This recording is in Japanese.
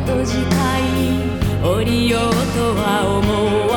と次回降りようとは思わ